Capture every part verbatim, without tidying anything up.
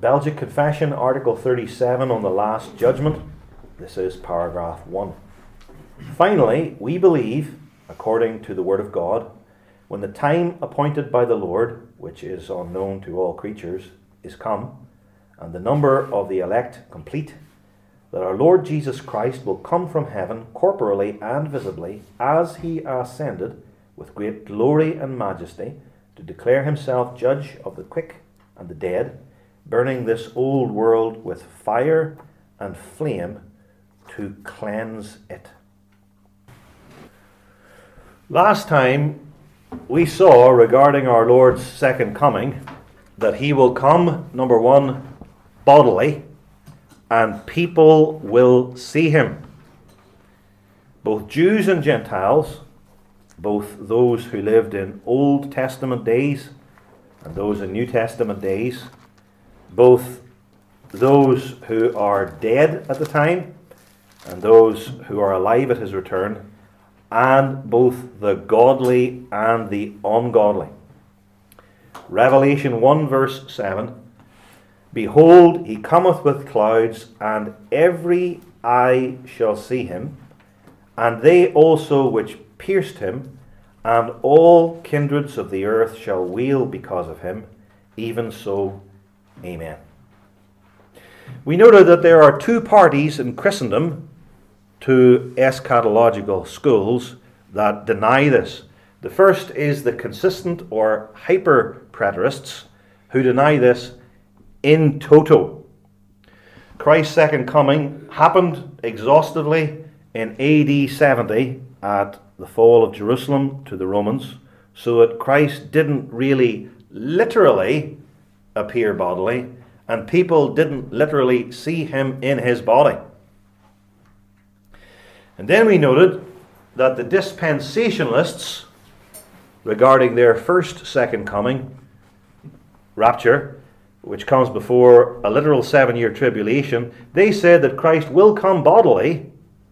Belgic Confession, Article thirty-seven on the Last Judgment. This is paragraph one. Finally, we believe, according to the Word of God, when the time appointed by the Lord, which is unknown to all creatures, is come, and the number of the elect complete, that our Lord Jesus Christ will come from heaven corporally and visibly, as he ascended with great glory and majesty, to declare himself judge of the quick and the dead, burning this old world with fire and flame to cleanse it. Last time we saw regarding our Lord's second coming that he will come, number one, bodily, and people will see him. Both Jews and Gentiles, both those who lived in Old Testament days and those in New Testament days, both those who are dead at the time and those who are alive at his return, and both the godly and the ungodly. Revelation one verse seven, behold, he cometh with clouds, and every eye shall see him, and they also which pierced him, and all kindreds of the earth shall wail because of him. Even so, amen. We noted that there are two parties in Christendom to eschatological schools that deny this. The first is the consistent or hyper-preterists who deny this in toto. Christ's second coming happened exhaustively in A D seventy at the fall of Jerusalem to the Romans, so that Christ didn't really literally appear bodily, and people didn't literally see him in his body. And then we noted that the dispensationalists, regarding their first second coming, rapture, which comes before a literal seven-year tribulation, they said that Christ will come bodily,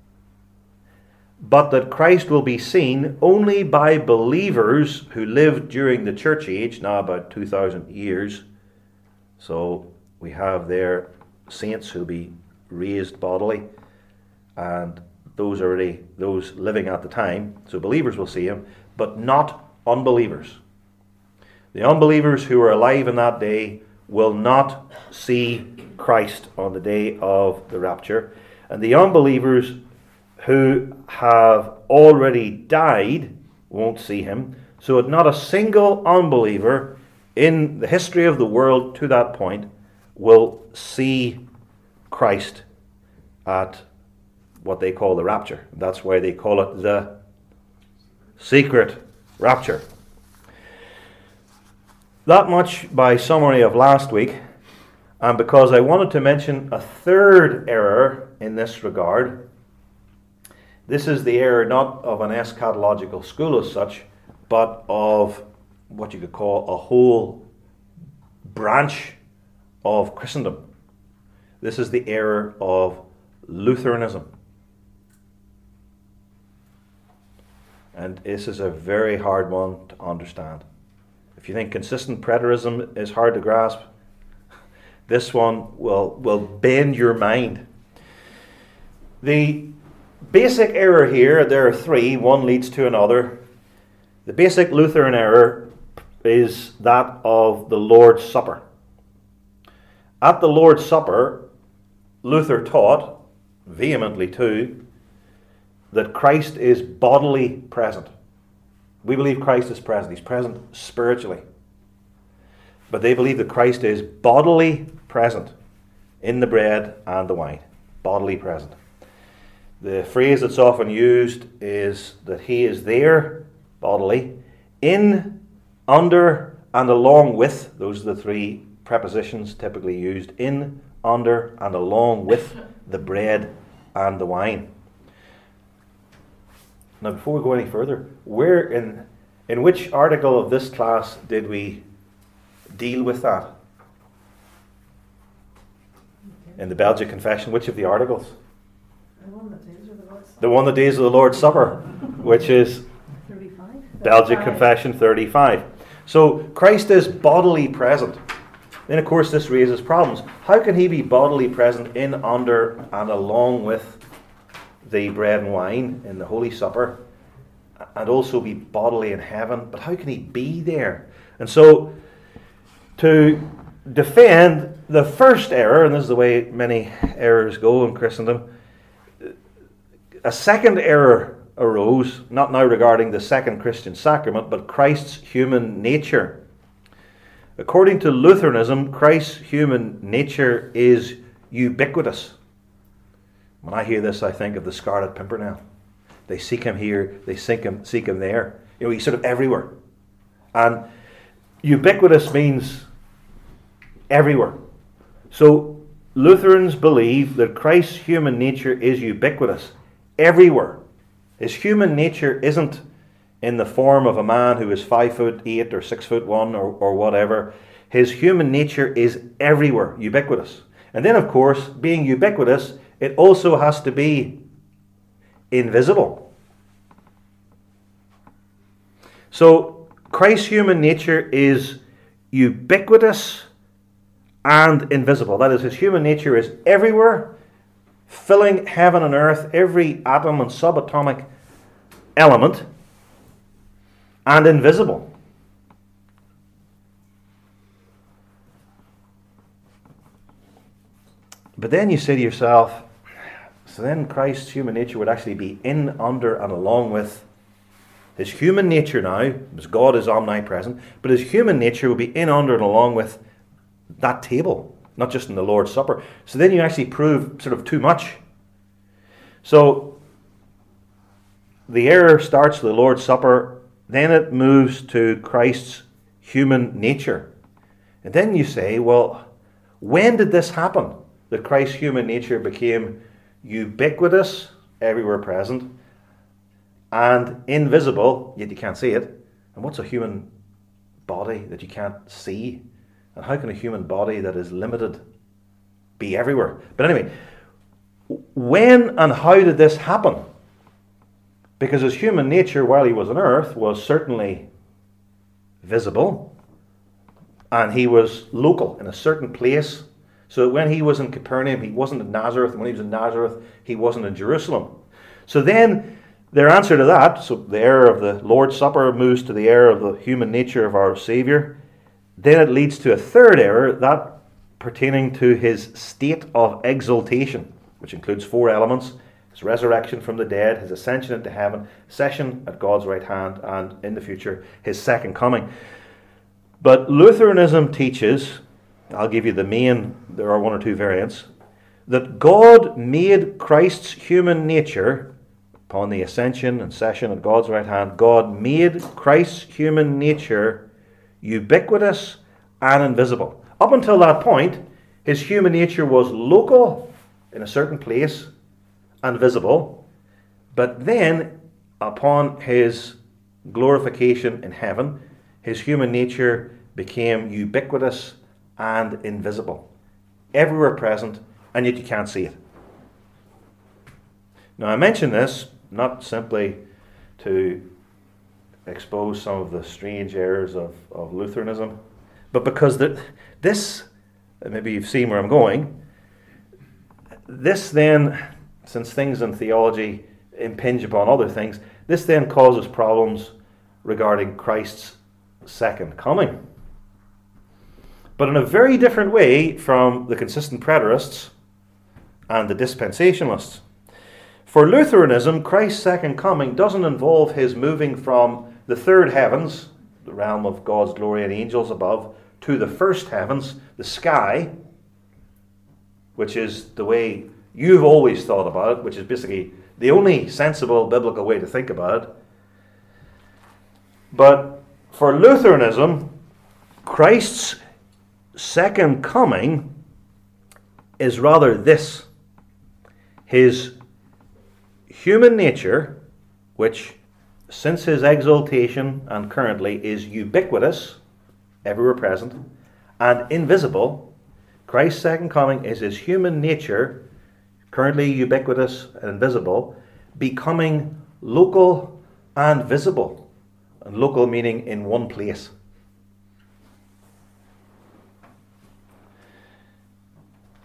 but that Christ will be seen only by believers who lived during the church age, now about two thousand years. So we have there saints who will be raised bodily, and those already those living at the time. So believers will see him, but not unbelievers. The unbelievers who are alive in that day will not see Christ on the day of the rapture, and the unbelievers who have already died won't see him. So that not a single unbeliever in the history of the world to that point will see Christ at what they call the rapture. That's why they call it the secret rapture. That much by summary of last week, and because I wanted to mention a third error in this regard. This is the error not of an eschatological school as such, but of what you could call a whole branch of Christendom. This is the error of Lutheranism. And this is a very hard one to understand. If you think consistent preterism is hard to grasp, this one will, will bend your mind. The basic error here, there are three, one leads to another. The basic Lutheran error is that of the Lord's Supper. At the Lord's Supper, Luther taught, vehemently too, that Christ is bodily present. We believe Christ is present. He's present spiritually. But they believe that Christ is bodily present in the bread and the wine. Bodily present. The phrase that's often used is that he is there bodily, in, under, and along with. Those are the three prepositions typically used. In, under, and along with the bread and the wine. Now, before we go any further, where in in which article of this class did we deal with that? In the Belgic Confession, which of the articles? The one that deals with the Lord's Supper. The one that deals with the Lord's Supper, which is thirty-five. Belgic Confession thirty-five. So Christ is bodily present. then of course this raises problems. How can he be bodily present in, under, and along with the bread and wine in the Holy Supper, and also be bodily in heaven? But how can he be there? And so, to defend the first error, and this is the way many errors go in Christendom, a second error arose, not now regarding the second Christian sacrament, but Christ's human nature. According to Lutheranism, Christ's human nature is ubiquitous. When I hear this, I think of the Scarlet Pimpernel. They seek him here, they seek him, seek him there. You know, he's sort of everywhere. And ubiquitous means everywhere. So Lutherans believe that Christ's human nature is ubiquitous, everywhere. His human nature isn't in the form of a man who is five foot eight or six foot one or, or whatever. His human nature is everywhere, ubiquitous. And then, of course, being ubiquitous, it also has to be invisible. So Christ's human nature is ubiquitous and invisible. That is, his human nature is everywhere, filling heaven and earth, every atom and subatomic element, and invisible. But then you say to yourself, so then Christ's human nature would actually be in, under, and along with his human nature now, because God is omnipresent, but his human nature would be in, under, and along with that table, not just in the Lord's Supper. So then you actually prove sort of too much. So the error starts with the Lord's Supper, then it moves to Christ's human nature. And then you say, well, when did this happen? That Christ's human nature became ubiquitous, everywhere present, and invisible, yet you can't see it. And what's a human body that you can't see? And how can a human body that is limited be everywhere? But anyway, when and how did this happen? Because his human nature, while he was on earth, was certainly visible, and he was local in a certain place. So when he was in Capernaum, he wasn't in Nazareth, and when he was in Nazareth, he wasn't in Jerusalem. So then, their answer to that, so the error of the Lord's Supper moves to the error of the human nature of our Saviour. Then it leads to a third error, that pertaining to his state of exaltation, which includes four elements: his resurrection from the dead, his ascension into heaven, session at God's right hand, and in the future, his second coming. But Lutheranism teaches, I'll give you the main, there are one or two variants, that God made Christ's human nature, upon the ascension and session at God's right hand, God made Christ's human nature ubiquitous and invisible. Up until that point, his human nature was local, in a certain place, and visible. But then, upon his glorification in heaven, his human nature became ubiquitous and invisible, everywhere present, and yet you can't see it. Now, I mention this not simply to expose some of the strange errors of, of Lutheranism, but because the, this, maybe you've seen where I'm going, this then, since things in theology impinge upon other things, this then causes problems regarding Christ's second coming. But in a very different way from the consistent preterists and the dispensationalists. For Lutheranism, Christ's second coming doesn't involve his moving from the third heavens, the realm of God's glory and angels above, to the first heavens, the sky, which is the way you've always thought about it, which is basically the only sensible biblical way to think about it. But for Lutheranism, Christ's second coming is rather this: his human nature, which since his exaltation and currently is ubiquitous, everywhere present, and invisible. Christ's second coming is his human nature, currently ubiquitous and invisible, becoming local and visible. And local meaning in one place.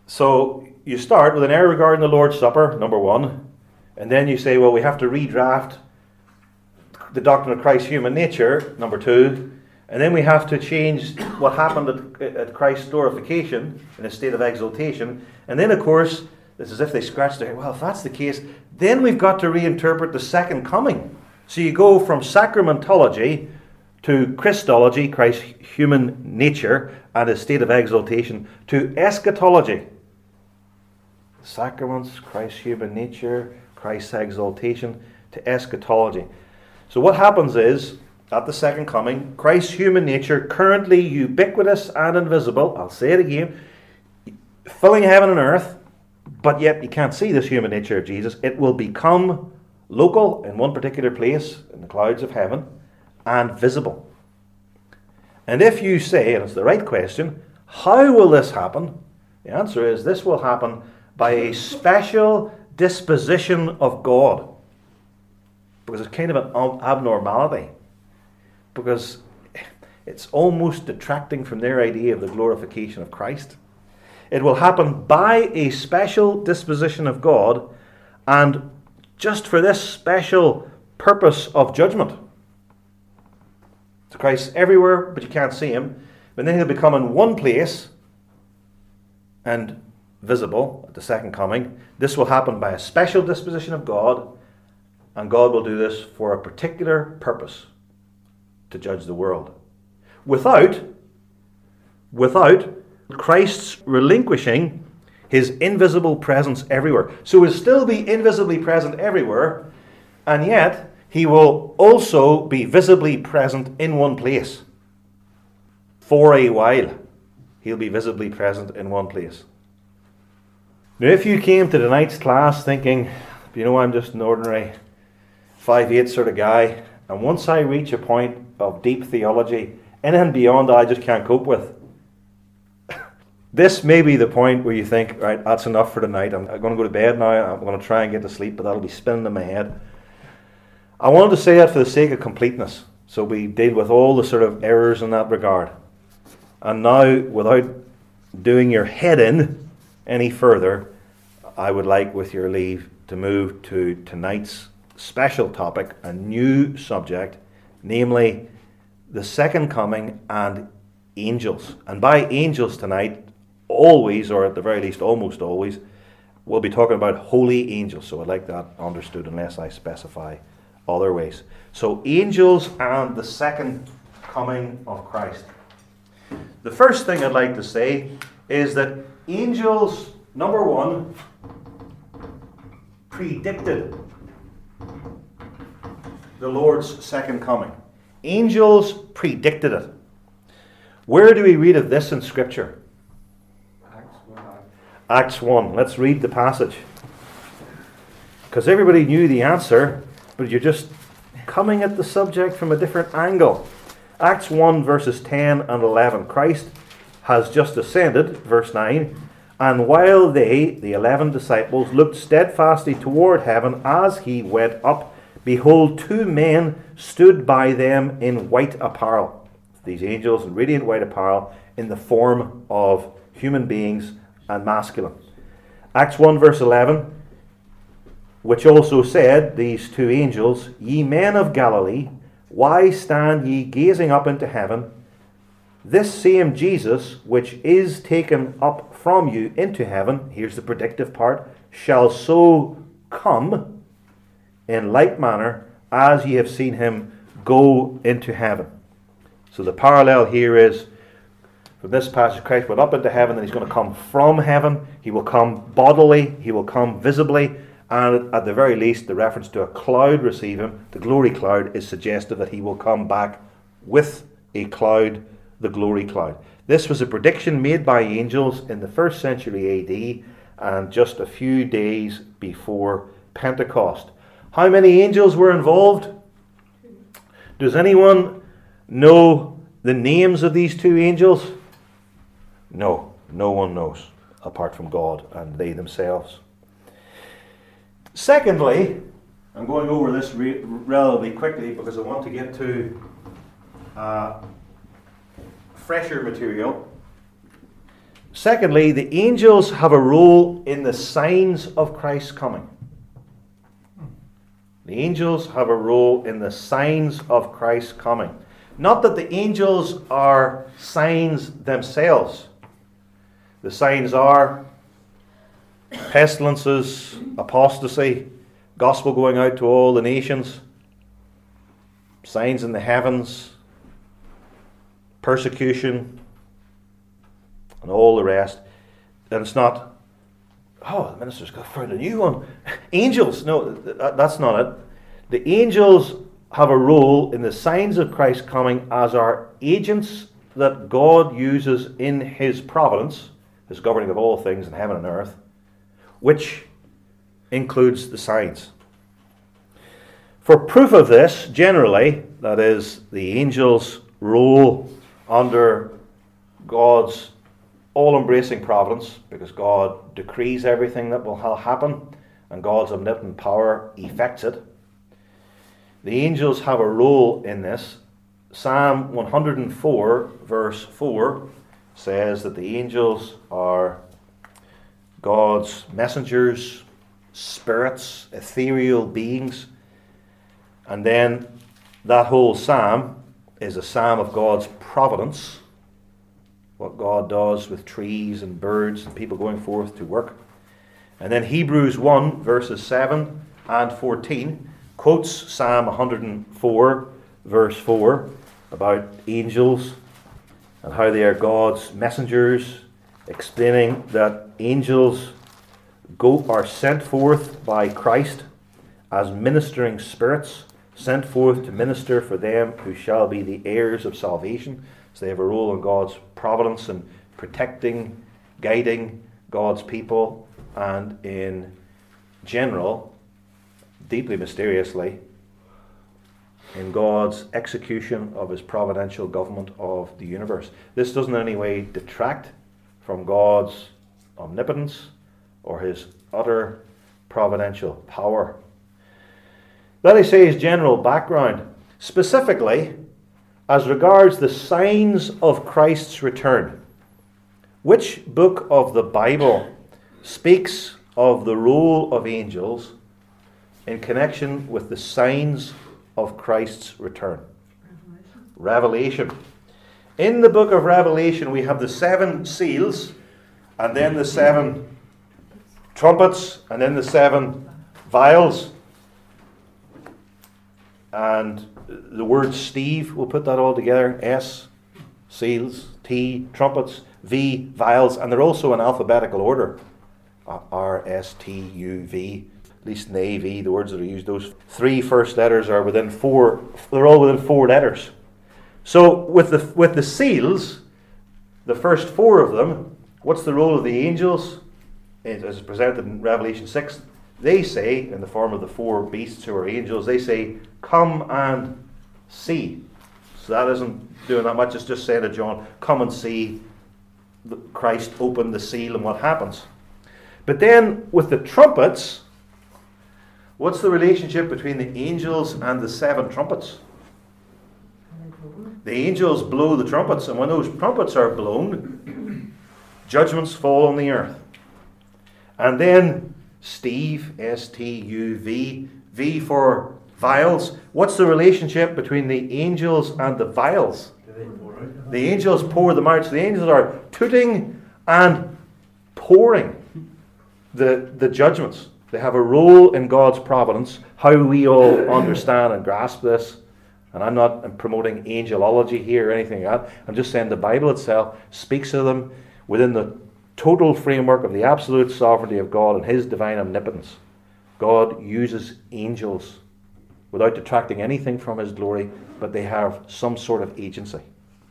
So you start with an error regarding the Lord's Supper, number one, and then you say, well, we have to redraft the doctrine of Christ's human nature, number two, and then we have to change what happened at, at Christ's glorification in a state of exaltation, and then, of course, it's as if they scratched their head, well, if that's the case, then we've got to reinterpret the second coming. So you go from sacramentology to Christology, Christ's human nature and his state of exaltation, to eschatology. Sacraments, Christ's human nature, Christ's exaltation, to eschatology. So what happens is, at the second coming, Christ's human nature, currently ubiquitous and invisible, I'll say it again, filling heaven and earth, but yet you can't see this human nature of Jesus. It will become local in one particular place, in the clouds of heaven, and visible. And if you say, and it's the right question, how will this happen? The answer is, this will happen by a special disposition of God. Because it's kind of an abnormality. Because it's almost detracting from their idea of the glorification of Christ. It will happen by a special disposition of God, and just for this special purpose of judgment. So Christ's everywhere, but you can't see him. But then he'll become in one place and visible at the second coming. This will happen by a special disposition of God, and God will do this for a particular purpose, to judge the world. Without, without Christ's relinquishing his invisible presence everywhere. So he'll still be invisibly present everywhere, and yet he will also be visibly present in one place. For a while, he'll be visibly present in one place. Now, if you came to tonight's class thinking, you know, I'm just an ordinary five eight sort of guy, and once I reach a point of deep theology, anything beyond that I just can't cope with. This may be the point where you think, right, that's enough for tonight. I'm, I'm going to go to bed now. I'm going to try and get to sleep, but that'll be spinning in my head. I wanted to say that for the sake of completeness, so we deal with all the sort of errors in that regard. And now, without doing your head in any further, I would like, with your leave, to move to tonight's special topic, a new subject, namely the second coming and angels. And by angels tonight, always, or at the very least almost always, we'll be talking about holy angels. So I'd like that understood unless I specify other ways. So angels and the second coming of Christ. The first thing I'd like to say is that angels, number one, predicted the Lord's second coming. Angels predicted it. Where do we read of this in Scripture? Acts one. Acts one. Let's read the passage. Because everybody knew the answer, but you're just coming at the subject from a different angle. Acts one, verses ten and eleven. Christ has just ascended, verse nine, and while they, the eleven disciples, looked steadfastly toward heaven as he went up, behold, two men stood by them in white apparel. These angels in radiant white apparel, in the form of human beings and masculine. Acts one, verse eleven, which also said, these two angels, ye men of Galilee, why stand ye gazing up into heaven? This same Jesus, which is taken up from you into heaven, here's the predictive part, shall so come in like manner as ye have seen him go into heaven. So the parallel here is, from this passage, Christ went up into heaven, and he's going to come from heaven. He will come bodily, he will come visibly, and at the very least, the reference to a cloud receive him, the glory cloud, is suggestive that he will come back with a cloud, the glory cloud. This was a prediction made by angels in the first century A D, and just a few days before Pentecost. How many angels were involved? Does anyone know the names of these two angels? No, no one knows, apart from God and they themselves. Secondly, I'm going over this re- relatively quickly because I want to get to uh, fresher material. Secondly, the angels have a role in the signs of Christ's coming. The angels have a role in the signs of Christ's coming. Not that the angels are signs themselves. The signs are pestilences, apostasy, gospel going out to all the nations, signs in the heavens, persecution, and all the rest. And it's not, oh, the minister's got found a new one. Angels, no, that's not it. The angels have a role in the signs of Christ coming as our agents that God uses in his providence, his governing of all things in heaven and earth, which includes the signs. For proof of this, generally, that is, the angels' role under God's all-embracing providence, because God decrees everything that will happen, and God's omnipotent power effects it. The angels have a role in this. Psalm one hundred four, verse four, says that the angels are God's messengers, spirits, ethereal beings. And then that whole psalm is a psalm of God's providence, what God does with trees and birds and people going forth to work. And then Hebrews one, verses seven and fourteen, quotes Psalm one hundred four, verse four, about angels and how they are God's messengers, explaining that angels go are sent forth by Christ as ministering spirits, sent forth to minister for them who shall be the heirs of salvation. So they have a role in God's providence in protecting, guiding God's people, and in general, deeply mysteriously, in God's execution of his providential government of the universe. This doesn't in any way detract from God's omnipotence or his utter providential power. That, I say, is general background. Specifically, as regards the signs of Christ's return, which book of the Bible speaks of the role of angels in connection with the signs of Christ's return? Revelation. Revelation. In the book of Revelation, we have the seven seals, and then the seven trumpets, and then the seven vials. And the word Steve, we'll put that all together. S, seals. T, trumpets. V, vials. And they're also in alphabetical order. R, S, T, U, V. At least in the A V, the words that are used, those three first letters are within four, they're all within four letters. So with the with the seals, the first four of them, what's the role of the angels? As presented in Revelation six, they say, in the form of the four beasts who are angels, they say, come and see. So that isn't doing that much, it's just saying to John, come and see Christ open the seal and what happens. But then with the trumpets, what's the relationship between the angels and the seven trumpets? The angels blow the trumpets, and when those trumpets are blown, judgments fall on the earth. And then Steve, S T U V, V for vials. What's the relationship between the angels and the vials? The angels pour them out. So the angels are tooting and pouring the, the judgments. They have a role in God's providence. How we all understand and grasp this. And I'm not promoting angelology here or anything like that. I'm just saying the Bible itself speaks of them within the total framework of the absolute sovereignty of God and his divine omnipotence. God uses angels without detracting anything from his glory, but they have some sort of agency.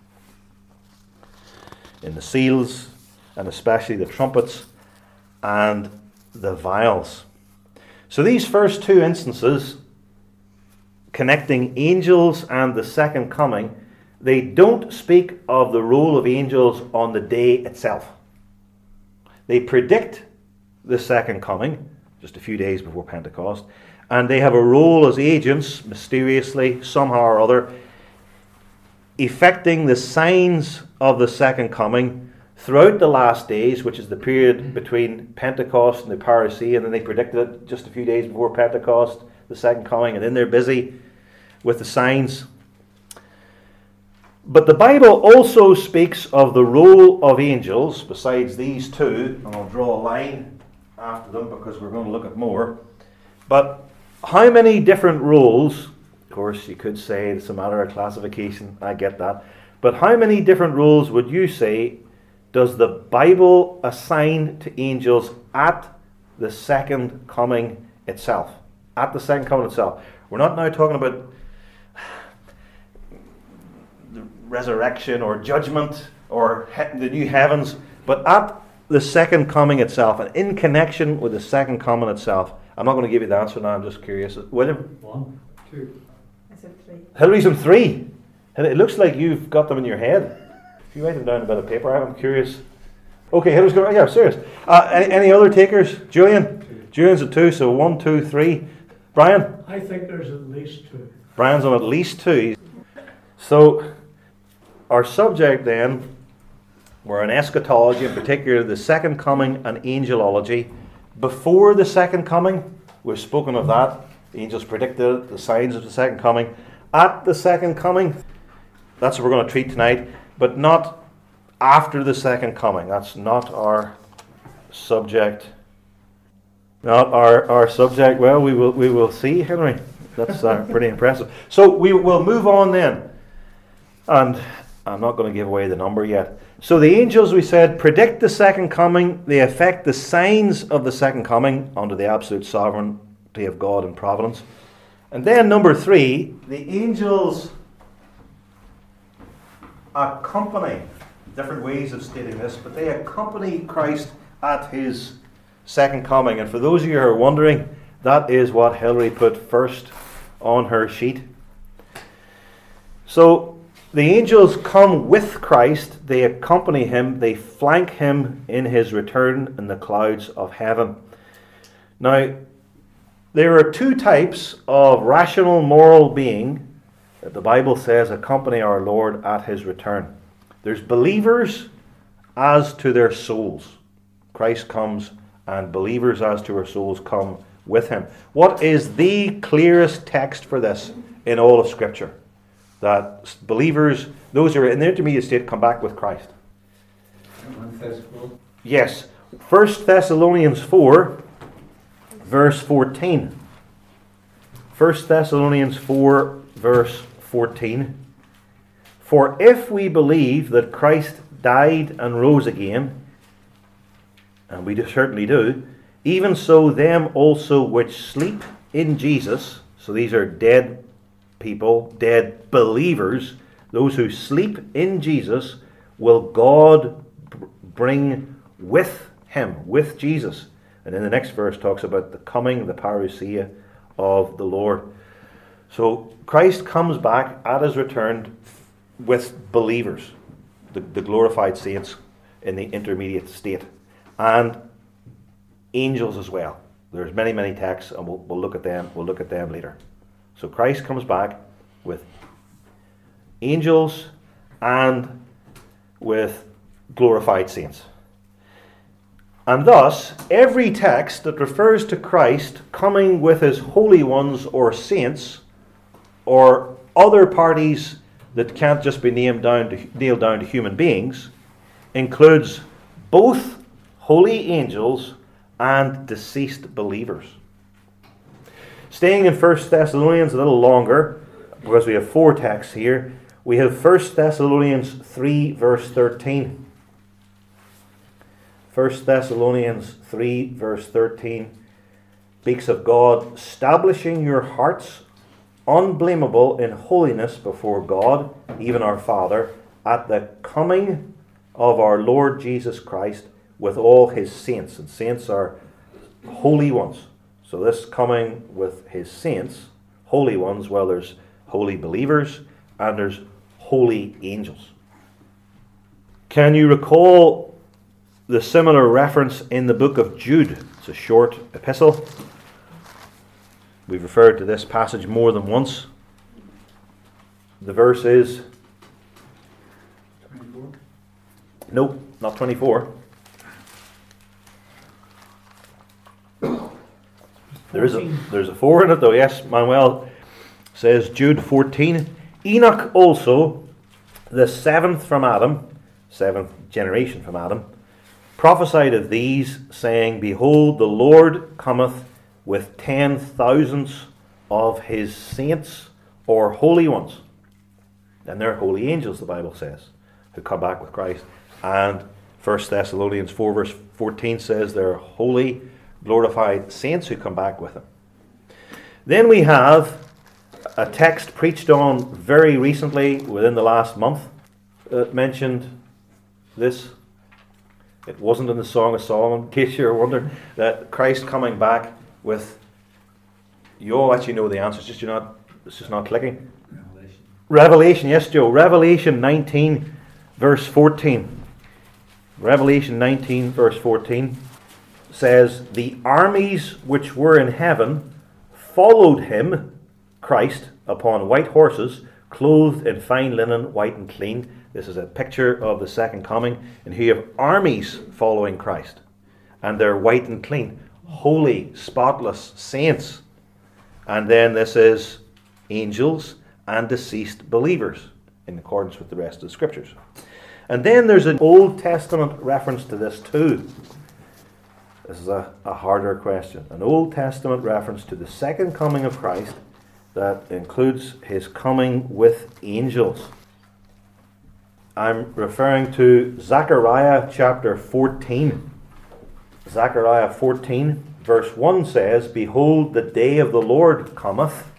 In the seals, and especially the trumpets and the vials. So these first two instances, connecting angels and the second coming, they don't speak of the role of angels on the day itself. They predict the second coming, just a few days before Pentecost, and they have a role as agents, mysteriously, somehow or other, effecting the signs of the second coming throughout the last days, which is the period between Pentecost and the parousia, and then they predicted it just a few days before Pentecost, the second coming, and then they're busy with the signs. But the Bible also speaks of the role of angels, besides these two, and I'll draw a line after them because we're going to look at more. But how many different roles, of course you could say it's a matter of classification, I get that, but how many different roles would you say does the Bible assign to angels at the second coming itself? At the second coming itself. We're not now talking about the resurrection or judgment or he- the new heavens, but at the second coming itself, and in connection with the second coming itself. I'm not going to give you the answer now, I'm just curious. William? One, two. I said three. Hillary's on three. And it looks like you've got them in your head. If you write them down on a bit of paper, I'm curious. Okay, Hillary's going, yeah, I'm serious. Uh, any, any other takers? Julian? Two. Julian's at two, so one, two, three. Brian? I think there's at least two. Brian's on at least two. So, our subject then, we're in eschatology, in particular the second coming and angelology. Before the second coming, we've spoken of that. The angels predicted the signs of the second coming. At the second coming, that's what we're going to treat tonight, but not after the second coming. That's not our subject. Not our, our subject. Well, we will we will see, Henry. That's uh, pretty impressive. So we will move on then. And I'm not going to give away the number yet. So the angels, we said, predict the second coming. They affect the signs of the second coming under the absolute sovereignty of God and providence. And then number three, the angels accompany, different ways of stating this, but they accompany Christ at his second coming. And for those of you who are wondering, that is what Hillary put first on her sheet. So the angels come with Christ, they accompany him, they flank him in his return in the clouds of heaven. Now, there are two types of rational moral being that the Bible says accompany our Lord at his return. There's believers as to their souls. Christ comes, and believers as to our souls come with him. What is the clearest text for this in all of Scripture? That believers, those who are in the intermediate state, come back with Christ. One Thessalonians. Yes. First Thessalonians four, verse fourteen. First Thessalonians four, verse fourteen. For if we believe that Christ died and rose again, and we certainly do, even so them also which sleep in Jesus, so these are dead people, dead believers, those who sleep in Jesus, will God bring with him, with Jesus. And then the next verse talks about the coming, the parousia of the Lord. So Christ comes back at his return with believers, the, the glorified saints in the intermediate state, and angels as well. There's many, many texts, and we'll, we'll look at them. We'll look at them later. So Christ comes back with angels and with glorified saints. And thus, every text that refers to Christ coming with his holy ones or saints or other parties that can't just be named down to, nailed down to human beings includes both holy angels and deceased believers. Staying in First Thessalonians a little longer, because we have four texts here, we have First Thessalonians three, verse thirteen. First Thessalonians three, verse thirteen speaks of God establishing your hearts unblameable in holiness before God, even our Father, at the coming of our Lord Jesus Christ with all his saints. And saints are holy ones. So this coming with his saints, holy ones, well, there's holy believers and there's holy angels. Can you recall the similar reference in the book of Jude? It's a short epistle. We've referred to this passage more than once. The verse is... twenty-four. Nope. not twenty-four. There is a, there's a four in it though, yes. Manuel says Jude fourteen. Enoch also, the seventh from Adam, seventh generation from Adam, prophesied of these, saying, Behold, the Lord cometh with ten thousands of his saints, or holy ones. And they're holy angels, the Bible says, who come back with Christ. And First Thessalonians four verse fourteen says they're holy, glorified saints who come back with him. Then we have a text preached on very recently, within the last month, that mentioned this. It wasn't in the Song of Solomon, in case you're wondering, that Christ coming back with, you all actually know the answer, it's just you're not, it's just not clicking. Revelation. Revelation, yes Joe, Revelation nineteen verse fourteen. Revelation nineteen verse fourteen says, The armies which were in heaven followed him, Christ, upon white horses, clothed in fine linen, white and clean. This is a picture of the second coming. And here you have armies following Christ. And they're white and clean. Holy, spotless saints. And then this is angels and deceased believers, in accordance with the rest of the scriptures. And then there's an Old Testament reference to this too. This is a, a harder question. An Old Testament reference to the second coming of Christ that includes his coming with angels. I'm referring to Zechariah chapter fourteen. Zechariah fourteen verse one says, Behold, the day of the Lord cometh.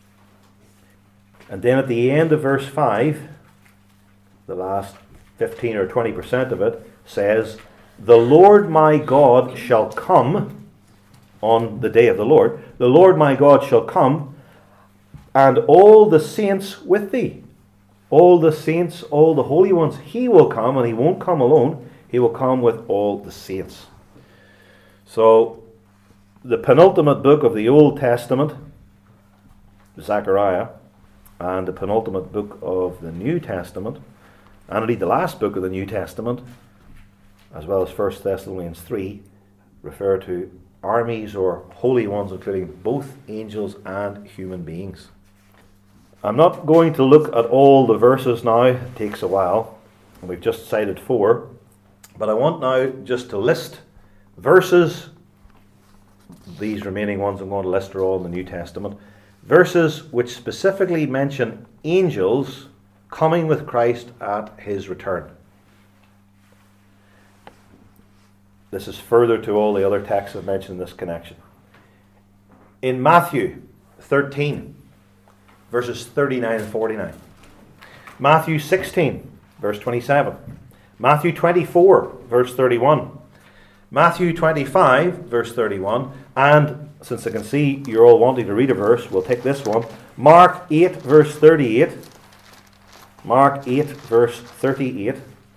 And then at the end of verse five, the last fifteen or twenty percent of it says, The Lord my God shall come on the day of the Lord. The Lord my God shall come, and all the saints with thee. All the saints, all the holy ones, he will come, and he won't come alone. He will come with all the saints. So, the penultimate book of the Old Testament, Zechariah, and the penultimate book of the New Testament, and indeed the last book of the New Testament, as well as First Thessalonians three, refer to armies or holy ones, including both angels and human beings. I'm not going to look at all the verses now. It takes a while. We've just cited four. But I want now just to list verses. These remaining ones I'm going to list are all in the New Testament. Verses which specifically mention angels coming with Christ at his return. This is further to all the other texts I've mentioned in this connection. In Matthew thirteen, verses thirty-nine and forty-nine. Matthew sixteen, verse twenty-seven. Matthew twenty-four, verse thirty-one. Matthew twenty-five, verse thirty-one. And since I can see you're all wanting to read a verse, we'll take this one. Mark eight, verse thirty-eight. Mark eight, verse thirty-eight.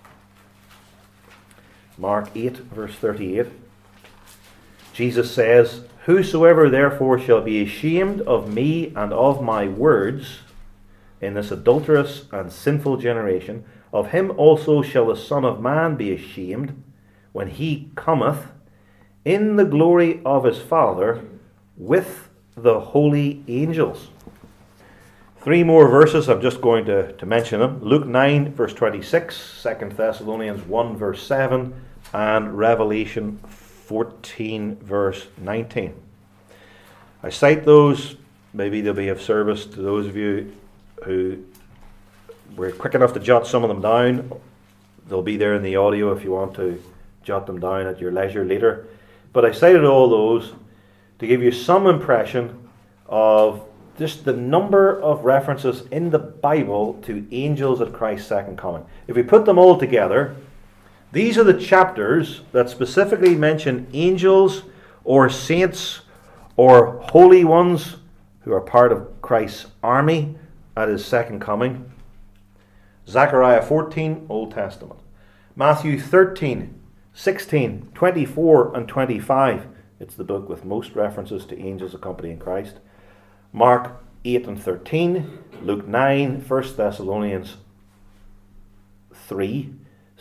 Mark eight, verse thirty-eight. Jesus says, Whosoever therefore shall be ashamed of me and of my words in this adulterous and sinful generation, of him also shall the Son of Man be ashamed when he cometh in the glory of his Father with the holy angels. Three more verses, I'm just going to, to mention them. Luke nine, verse twenty-six, Second Thessalonians one, verse seven, and Revelation fourteen, verse nineteen. I cite those, maybe they'll be of service to those of you who were quick enough to jot some of them down. They'll be there in the audio if you want to jot them down at your leisure later. But I cited all those to give you some impression of just the number of references in the Bible to angels at Christ's second coming. If we put them all together, these are the chapters that specifically mention angels or saints or holy ones who are part of Christ's army at his second coming. Zechariah fourteen, Old Testament. Matthew thirteen, sixteen, twenty-four, and twenty-five. It's the book with most references to angels accompanying Christ. Mark eight and thirteen, Luke nine, First Thessalonians three,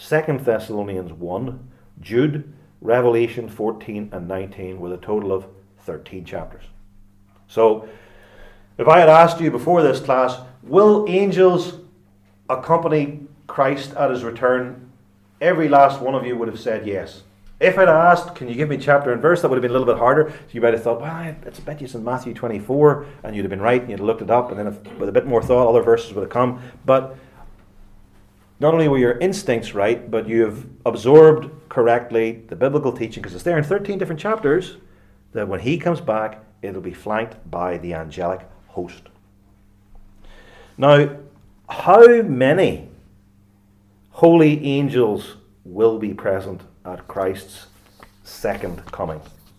Second Thessalonians one, Jude, Revelation fourteen and nineteen, with a total of thirteen chapters. So, if I had asked you before this class, will angels accompany Christ at his return? Every last one of you would have said yes. If I'd asked, can you give me chapter and verse, that would have been a little bit harder. So you might have thought, well, it's a bit you in Matthew twenty-four, and you'd have been right, and you'd have looked it up, and then if, with a bit more thought, other verses would have come. But not only were your instincts right, but you have absorbed correctly the biblical teaching, because it's there in thirteen different chapters, that when he comes back, it'll be flanked by the angelic host. Now, how many holy angels will be present at Christ's second coming?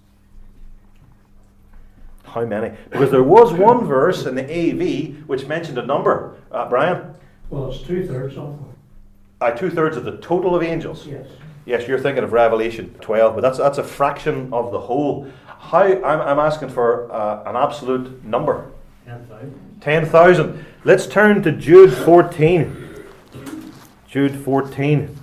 How many? Because there was one verse in the A V which mentioned a number. Uh, Brian? Well, it's two-thirds of them. Uh, two-thirds of the total of angels. Yes. Yes, you're thinking of Revelation twelve, but that's that's a fraction of the whole. How? I'm, I'm asking for uh, an absolute number. ten thousand. ten thousand. Let's turn to Jude fourteen. Jude fourteen.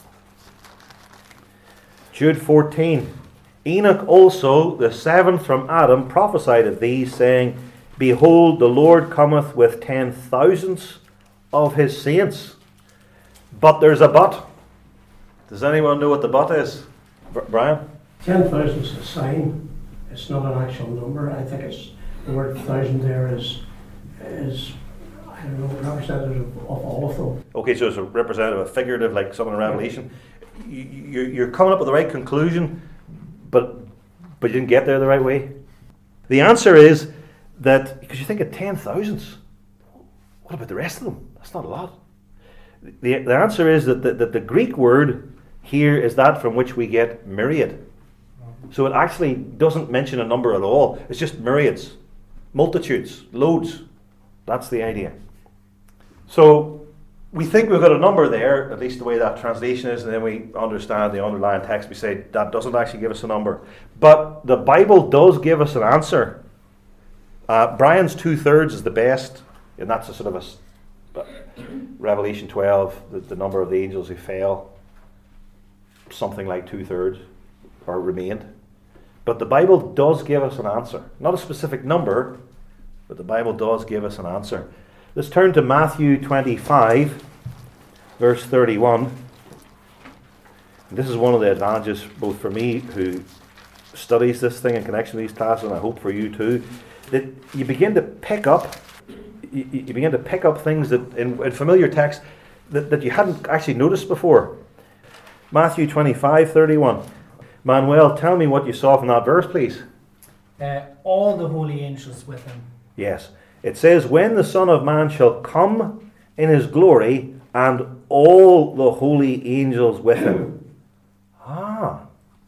Jude fourteen. Enoch also, the seventh from Adam, prophesied of these, saying, Behold, the Lord cometh with ten thousands of his saints. But there's a but. Does anyone know what the but is? Br- Brian? ten thousand is a sign. It's not an actual number. I think it's the word thousand there is, is I don't know, representative of all of them. Okay, so it's a representative, a figurative, like something in Revelation. You, you, you're coming up with the right conclusion, but but you didn't get there the right way. The answer is that, because you think of ten thousands, what about the rest of them? That's not a lot. The, the answer is that the, that the Greek word here is that from which we get myriad. So it actually doesn't mention a number at all. It's just myriads, multitudes, loads. That's the idea. So we think we've got a number there, at least the way that translation is, and then we understand the underlying text. We say that doesn't actually give us a number. But the Bible does give us an answer. Uh, Brian's two-thirds is the best, and that's a sort of a Revelation twelve, the, the number of the angels who fell, something like two-thirds, or remained. But the Bible does give us an answer. Not a specific number, but the Bible does give us an answer. Let's turn to Matthew twenty-five, verse thirty-one. And this is one of the advantages, both for me, who studies this thing in connection with these classes, and I hope for you too, that you begin to pick up you, you begin to pick up things that in, in familiar text that, that you hadn't actually noticed before. Matthew twenty-five, thirty-one. Manuel, tell me what you saw from that verse, please. Uh, all the holy angels with him. Yes. It says, when the Son of Man shall come in his glory, and all the holy angels with him. Ah.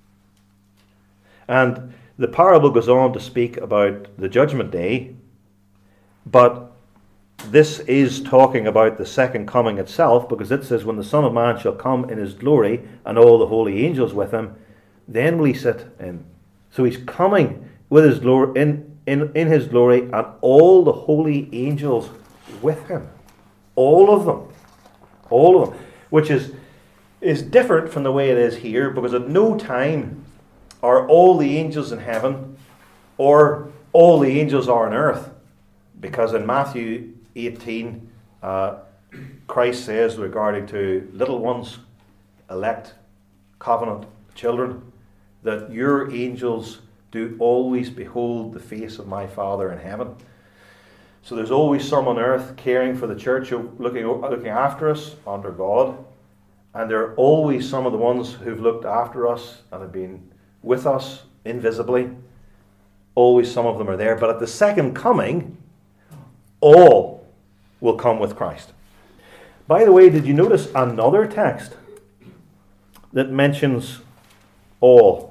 And the parable goes on to speak about the judgment day, but this is talking about the second coming itself, because it says, when the Son of Man shall come in his glory, and all the holy angels with him, then will he sit in. So he's coming with his glory, in, in, in his glory, and all the holy angels with him. All of them. All of them. Which is, is different from the way it is here, because at no time are all the angels in heaven, or all the angels are on earth. Because in Matthew eighteen, uh, Christ says regarding to little ones, elect, covenant children, that your angels do always behold the face of my Father in heaven. So there's always some on earth caring for the church, looking, looking after us under God. And there are always some of the ones who've looked after us and have been with us invisibly. Always some of them are there. But at the second coming, all will come with Christ. By the way, did you notice another text that mentions all?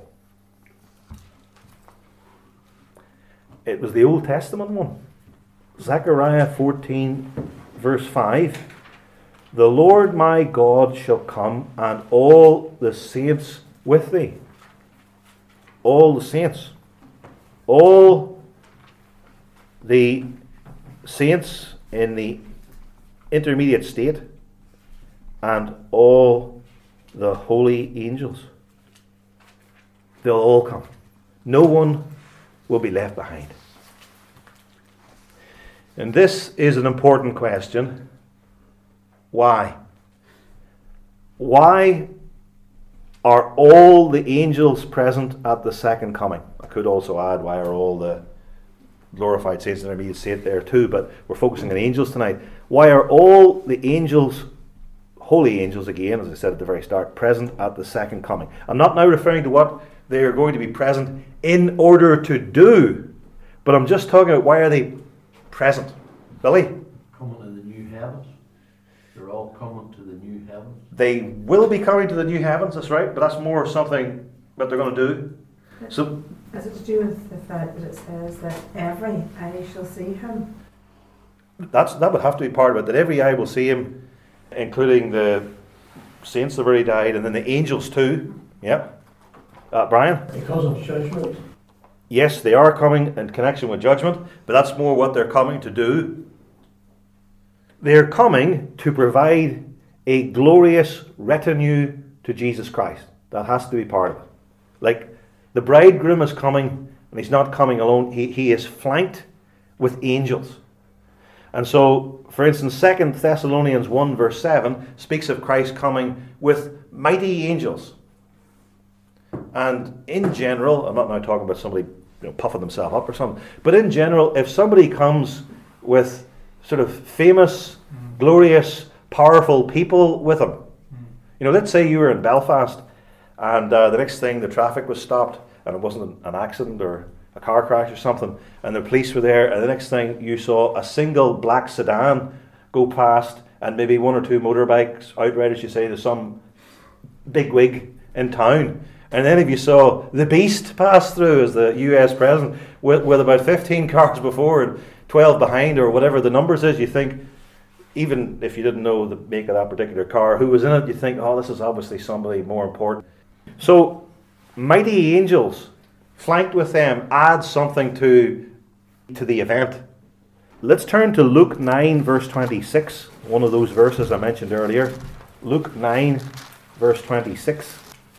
It was the Old Testament one. Zechariah fourteen, verse five. The Lord my God shall come, and all the saints with thee. All the saints. All the saints in the intermediate state, and all the holy angels. They'll all come. No one will be left behind. And this is an important question. Why? Why are all the angels present at the second coming? I could also add, why are all the glorified saints and intermediate saints there too, but we're focusing on angels tonight. Why are all the angels, holy angels again, as I said at the very start, present at the second coming? I'm not now referring to what they are going to be present in order to do, but I'm just talking about why are they present. Billy? Coming to the new heavens. They're all coming to the new heavens. They will be coming to the new heavens, that's right, but that's more something that they're going to do. So, Is it to do with the fact that it says that every eye shall see him? That's that would have to be part of it, that every eye will see him, including the saints that have already died, and then the angels too. Yeah. Uh, Brian? Because of judgment. Yes, they are coming in connection with judgment, but that's more what they're coming to do. They're coming to provide a glorious retinue to Jesus Christ. That has to be part of it. Like, the bridegroom is coming, and he's not coming alone. He, he is flanked with angels. And so, for instance, Second Thessalonians one verse seven speaks of Christ coming with mighty angels. And in general, I'm not now talking about somebody you know, puffing themselves up or something, but in general, if somebody comes with sort of famous, mm. glorious, powerful people with them, mm. you know, let's say you were in Belfast, and uh, the next thing the traffic was stopped, and it wasn't an accident or a car crash or something, and the police were there, and the next thing you saw a single black sedan go past, and maybe one or two motorbikes, outriders, you say, to some bigwig in town. And then if you saw the Beast pass through as the U S president with, with about fifteen cars before and twelve behind, or whatever the numbers is, you think, even if you didn't know the make of that particular car, who was in it, you think, oh, this is obviously somebody more important. So, mighty angels flanked with them adds something to, to the event. Let's turn to Luke nine verse twenty-six, one of those verses I mentioned earlier. Luke nine verse twenty-six.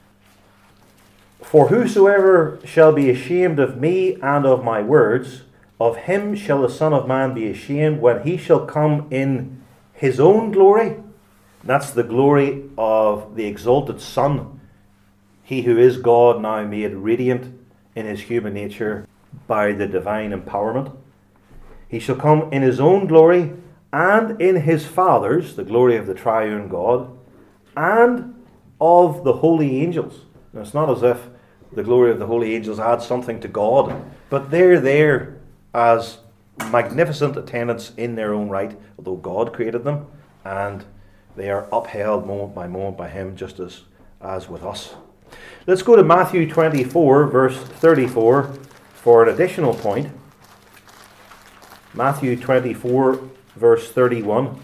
For whosoever shall be ashamed of me and of my words, of him shall the Son of Man be ashamed when he shall come in his own glory. That's the glory of the exalted Son, he who is God now made radiant in his human nature by the divine empowerment. He shall come in his own glory and in his Father's, the glory of the triune God, and of the holy angels. Now, it's not as if the glory of the holy angels adds something to God, but they're there as magnificent attendants in their own right, although God created them, and they are upheld moment by moment by him, just as, as with us. Let's go to Matthew twenty-four, verse thirty-four, for an additional point. Matthew twenty-four, verse thirty-one.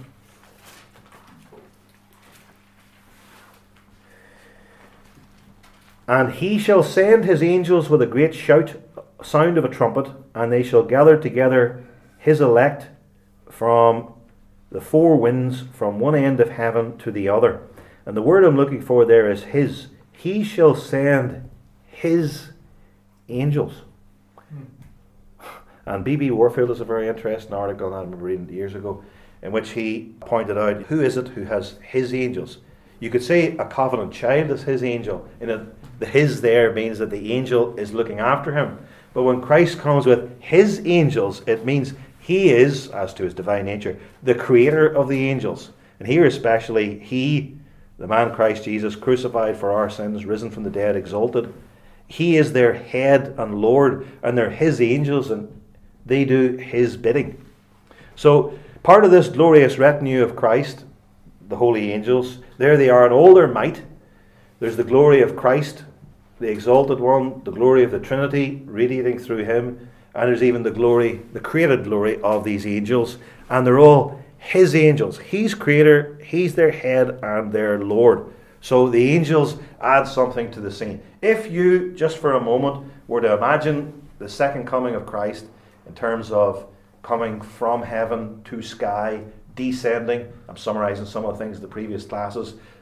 And he shall send his angels with a great shout, sound of a trumpet, and they shall gather together his elect from the four winds, from one end of heaven to the other. And the word I'm looking for there is his. He shall send his angels. Hmm. And B B Warfield is a very interesting article I remember reading years ago, in which he pointed out, who is it who has his angels? You could say a covenant child is his angel. In a, the his there means that the angel is looking after him. But when Christ comes with his angels, it means he is, as to his divine nature, the creator of the angels. And here especially, he, the man Christ Jesus, crucified for our sins, risen from the dead, exalted, he is their head and Lord, and they're his angels, and they do his bidding. So part of this glorious retinue of Christ, the holy angels, there they are in all their might. There's the glory of Christ, the exalted one, the glory of the Trinity radiating through him, and there's even the glory, the created glory of these angels, and they're all his angels. He's creator, he's their head and their Lord. So the angels add something to the scene. If you, just for a moment, were to imagine the second coming of Christ in terms of coming from heaven to sky, descending, I'm summarizing some of the things in the previous classes,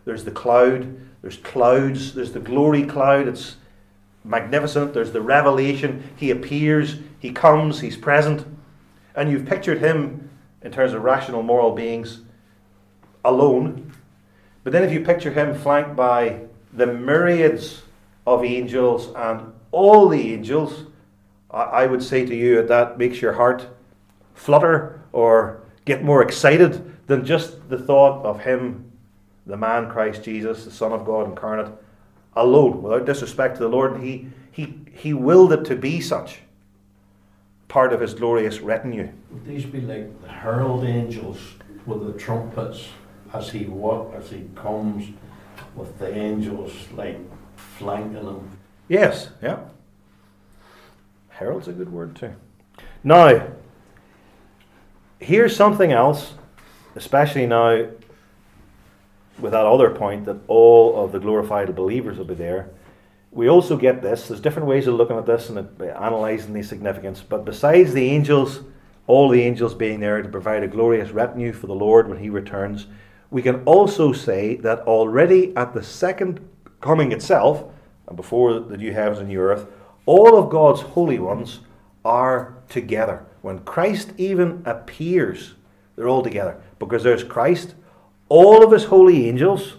there's the cloud, there's clouds, there's the glory cloud, it's magnificent, there's the revelation, he appears, he comes, he's present. And you've pictured him in terms of rational moral beings alone. But then if you picture him flanked by the myriads of angels and all the angels, I, I would say to you that that makes your heart flutter or get more excited than just the thought of him, the man Christ Jesus, the Son of God incarnate, alone, without disrespect to the Lord. He, he, he willed it to be such, part of his glorious retinue. Would these be like the herald angels with the trumpets as he walk, as he comes, with the angels like flanking him? Yes, yeah. Herald's a good word too. Now, here's something else, especially now with that other point that all of the glorified believers will be there. We also get this. There's different ways of looking at this and analysing the significance. But besides the angels, all the angels being there to provide a glorious retinue for the Lord when he returns, we can also say that already at the second coming itself, and before the new heavens and new earth, all of God's holy ones are together. When Christ even appears, they're all together. Because there's Christ, all of his holy angels,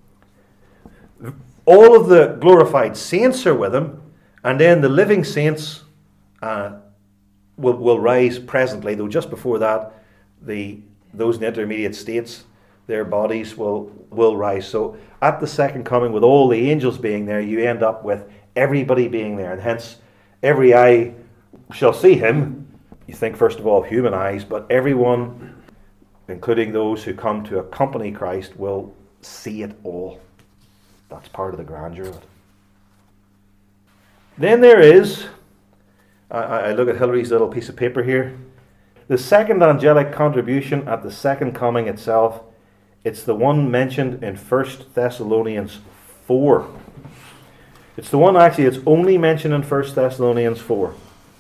all of the glorified saints are with him, and then the living saints uh, will, will rise presently, though just before that, the those in the intermediate states, their bodies will, will rise. So at the second coming, with all the angels being there, you end up with everybody being there, and hence every eye shall see him. You think first of all human eyes, but everyone, including those who come to accompany Christ, will see it all. That's part of the grandeur of it. Then there is, I, I look at Hilary's little piece of paper here, the second angelic contribution at the second coming itself. It's the one mentioned in First Thessalonians four. It's the one actually it's only mentioned in First Thessalonians four.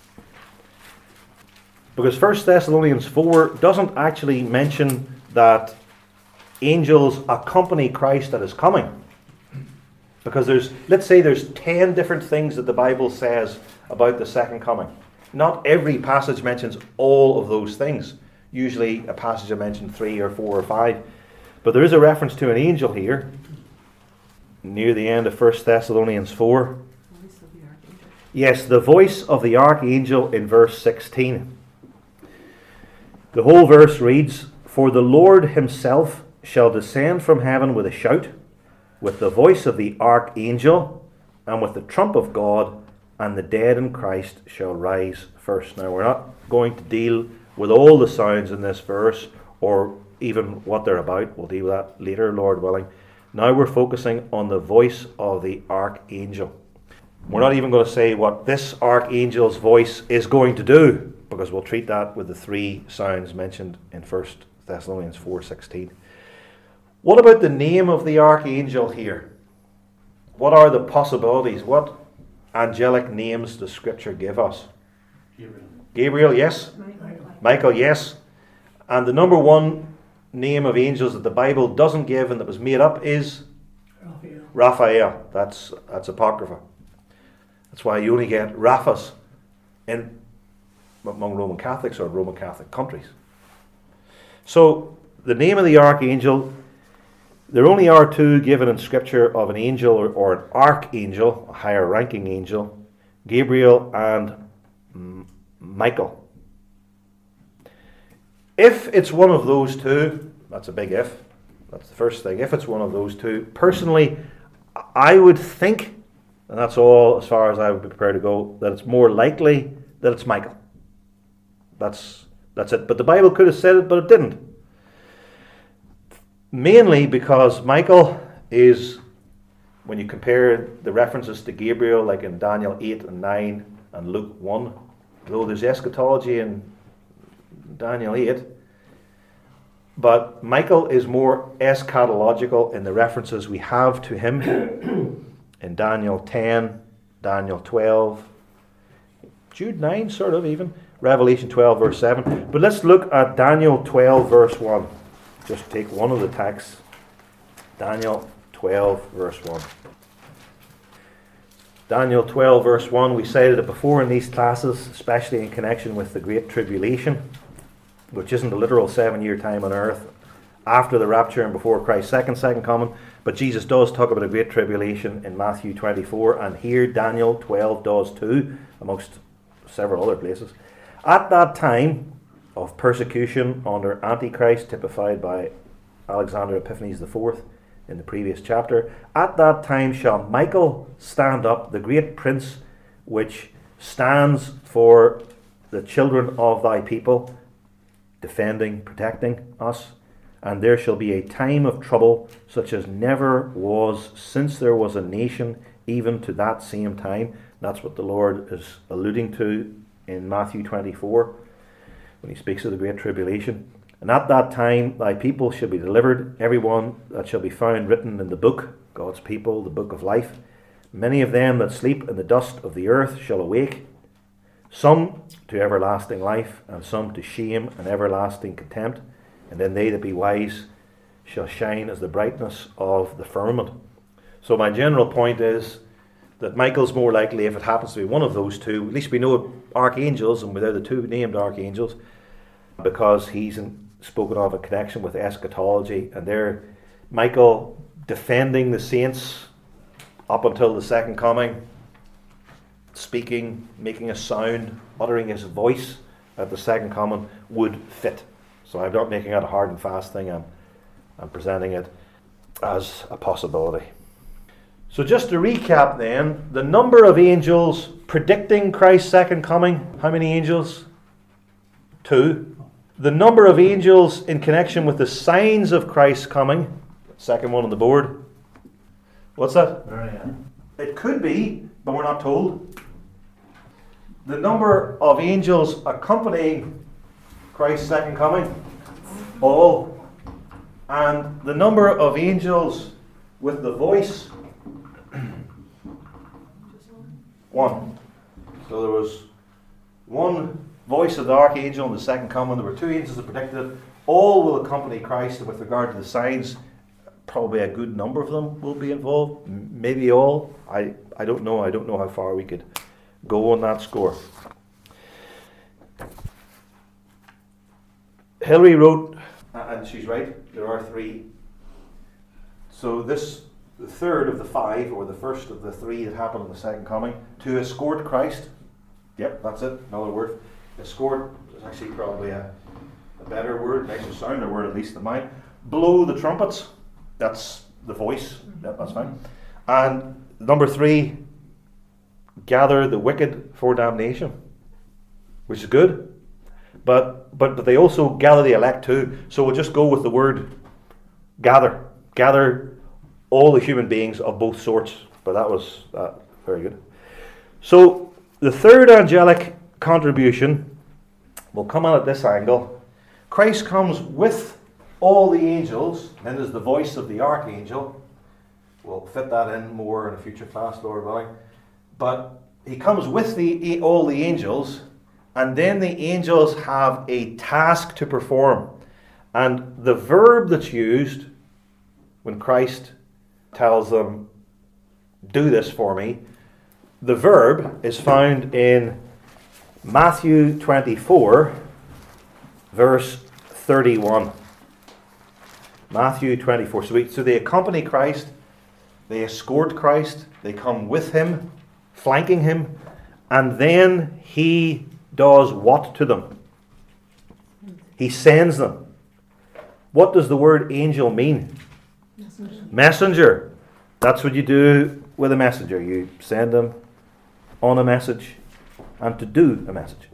Because First Thessalonians four doesn't actually mention that angels accompany Christ at his coming. Because there's, let's say there's ten different things that the Bible says about the second coming. Not every passage mentions all of those things. Usually a passage will mention three or four or five. But there is a reference to an angel here, near the end of First Thessalonians four. Voice of the archangel. Yes, the voice of the archangel in verse sixteen. The whole verse reads, "For the Lord himself shall descend from heaven with a shout, with the voice of the archangel, and with the trump of God, and the dead in Christ shall rise first." Now, we're not going to deal with all the sounds in this verse, or even what they're about. We'll deal with that later, Lord willing. Now we're focusing on the voice of the archangel. We're not even going to say what this archangel's voice is going to do, because we'll treat that with the three sounds mentioned in First Thessalonians four sixteen. What about the name of the archangel here? What are the possibilities? What angelic names does Scripture give us? Gabriel. Gabriel, yes. Michael. Michael, yes. And the number one name of angels that the Bible doesn't give and that was made up is Raphael. Raphael. That's that's Apocrypha. That's why you only get Raphas in among Roman Catholics or Roman Catholic countries. So the name of the archangel, there only are two given in Scripture of an angel or, or an archangel, a higher ranking angel, Gabriel and M- Michael. If it's one of those two, that's a big if, that's the first thing, if it's one of those two, personally, I would think, and that's all as far as I would be prepared to go, that it's more likely that it's Michael. That's that's it. But the Bible could have said it, but it didn't. Mainly because Michael is, when you compare the references to Gabriel, like in Daniel eight and nine and Luke one, though there's eschatology in Daniel eight, but Michael is more eschatological in the references we have to him in Daniel ten, Daniel twelve, Jude nine, sort of even, Revelation twelve, verse seven. But let's look at Daniel twelve, verse one. Just take one of the texts. Daniel twelve, verse one. Daniel twelve, verse one, we cited it before in these classes, especially in connection with the Great Tribulation, which isn't a literal seven-year time on earth after the rapture and before Christ's second second coming, but Jesus does talk about a Great Tribulation in Matthew twenty-four, and here Daniel twelve does too, amongst several other places. At that time of persecution under Antichrist, typified by Alexander Epiphanes the fourth in the previous chapter, at that time shall Michael stand up, the great prince, which stands for the children of thy people, defending, protecting us. And there shall be a time of trouble, such as never was since there was a nation, even to that same time. That's what the Lord is alluding to in Matthew twenty-four, when he speaks of the Great Tribulation. And at that time thy people shall be delivered, every one that shall be found written in the book, God's people, the book of life. Many of them that sleep in the dust of the earth shall awake, some to everlasting life, and some to shame and everlasting contempt. And then they that be wise shall shine as the brightness of the firmament. So my general point is that Michael's more likely, if it happens to be one of those two, at least we know archangels, and they're the two named archangels, because he's in, spoken of in connection with eschatology, and they're Michael defending the saints up until the second coming, speaking, making a sound, uttering his voice at the second coming would fit. So I'm not making it a hard and fast thing, I'm, I'm presenting it as a possibility. So just to recap then, the number of angels predicting Christ's second coming, how many angels? Two. The number of angels in connection with the signs of Christ's coming, second one on the board. What's that? Marianne. It could be, but we're not told. The number of angels accompanying Christ's second coming, all. And the number of angels with the voice, one. So there was one voice of the archangel in the second coming. There were two angels that predicted it. All will accompany Christ, and with regard to the signs, probably a good number of them will be involved. Maybe all. I, I don't know. I don't know how far we could go on that score. Hilary wrote, and she's right, there are three. So this, the third of the five, or the first of the three that happened in the second coming, to escort Christ. Yep, that's it, another word. Escort is actually probably a, a better word, nicer sounder word at least than mine. Blow the trumpets, that's the voice, yep, that's fine. And number three, gather the wicked for damnation, which is good. But, but but they also gather the elect too. So we'll just go with the word gather. Gather all the human beings of both sorts. But that was uh, very good. So the third angelic contribution will come out at this angle. Christ comes with all the angels. Then there's the voice of the archangel. We'll fit that in more in a future class, Lord willing. But he comes with the all the angels. And then the angels have a task to perform. And the verb that's used when Christ tells them, do this for me, the verb is found in Matthew twenty-four, verse thirty-one. Matthew twenty-four. So, we, so they accompany Christ, they escort Christ, they come with him, flanking him, and then he does what to them? He sends them. What does the word angel mean? Messenger. Messenger. That's what you do with a messenger. You send them on a message and to do a message.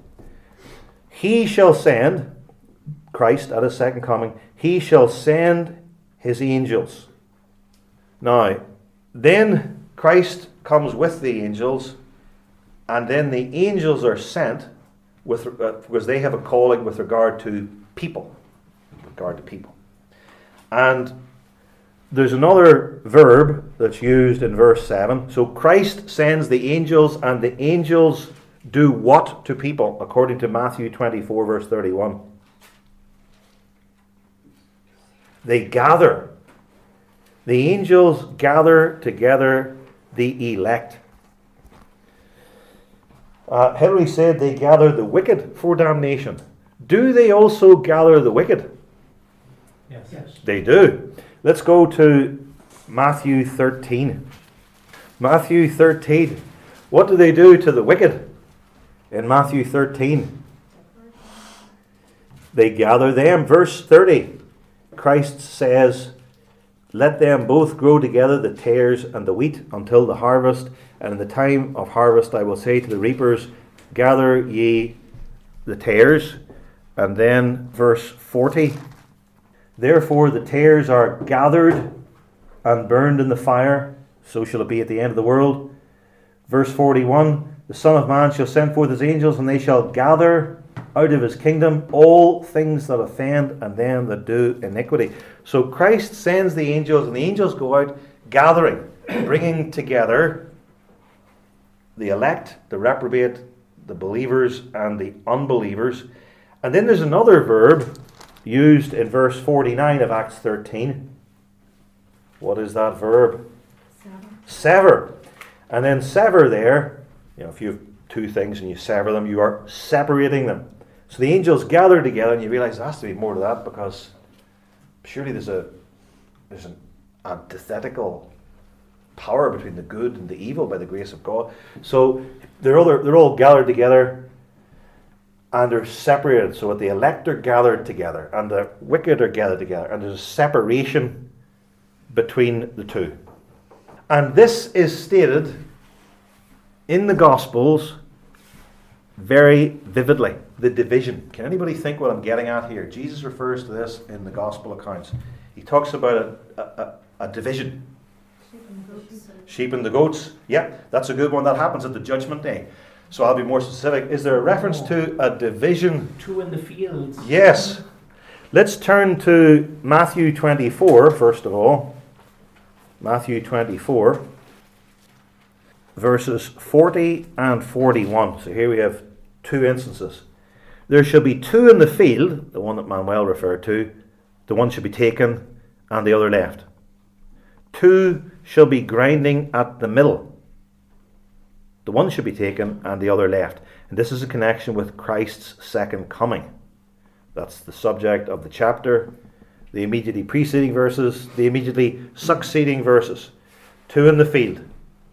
He shall send, Christ at his second coming, he shall send his angels. Now, then Christ comes with the angels, and then the angels are sent with uh, because they have a calling with regard to people. With regard to people. And there's another verb that's used in verse seven. So Christ sends the angels, and the angels do what to people, according to Matthew twenty-four, verse thirty-one? They gather. The angels gather together the elect. Uh, Henry said they gather the wicked for damnation. Do they also gather the wicked? Yes. Yes. They do. Let's go to Matthew thirteen. Matthew thirteen. What do they do to the wicked in Matthew thirteen? They gather them. Verse thirty. Christ says, let them both grow together, the tares and the wheat, until the harvest. And in the time of harvest I will say to the reapers, gather ye the tares. And then verse forty. Therefore the tares are gathered and burned in the fire, so shall it be at the end of the world. Verse forty-one, the Son of Man shall send forth his angels, and they shall gather out of his kingdom all things that offend and them that do iniquity. So Christ sends the angels, and the angels go out gathering, bringing together the elect, the reprobate, the believers, and the unbelievers. And then there's another verb used in verse forty-nine of Acts thirteen. What is that verb? Seven. Sever. And then sever there, you know, if you have two things and you sever them, you are separating them. So the angels gather together, and you realize there has to be more to that, because surely there's a there's an antithetical power between the good and the evil by the grace of God. So they're all they're all gathered together, and they're separated. So the elect are gathered together, and the wicked are gathered together, and there's a separation between the two. And this is stated in the Gospels very vividly, the division. Can anybody think what I'm getting at here? Jesus refers to this in the Gospel accounts. He talks about a, a, a division. Sheep and goats. Sheep and the goats. Yeah, that's a good one. That happens at the judgment day. So I'll be more specific. Is there a reference to a division? Two in the fields. Yes. Let's turn to Matthew twenty-four, first of all. Matthew twenty-four, verses forty and forty-one. So here we have two instances. There shall be two in the field, the one that Manuel referred to, the one shall be taken and the other left. Two shall be grinding at the middle, the one shall be taken and the other left. And this is a connection with Christ's second coming. That's the subject of the chapter. The immediately preceding verses, the immediately succeeding verses. Two in the field,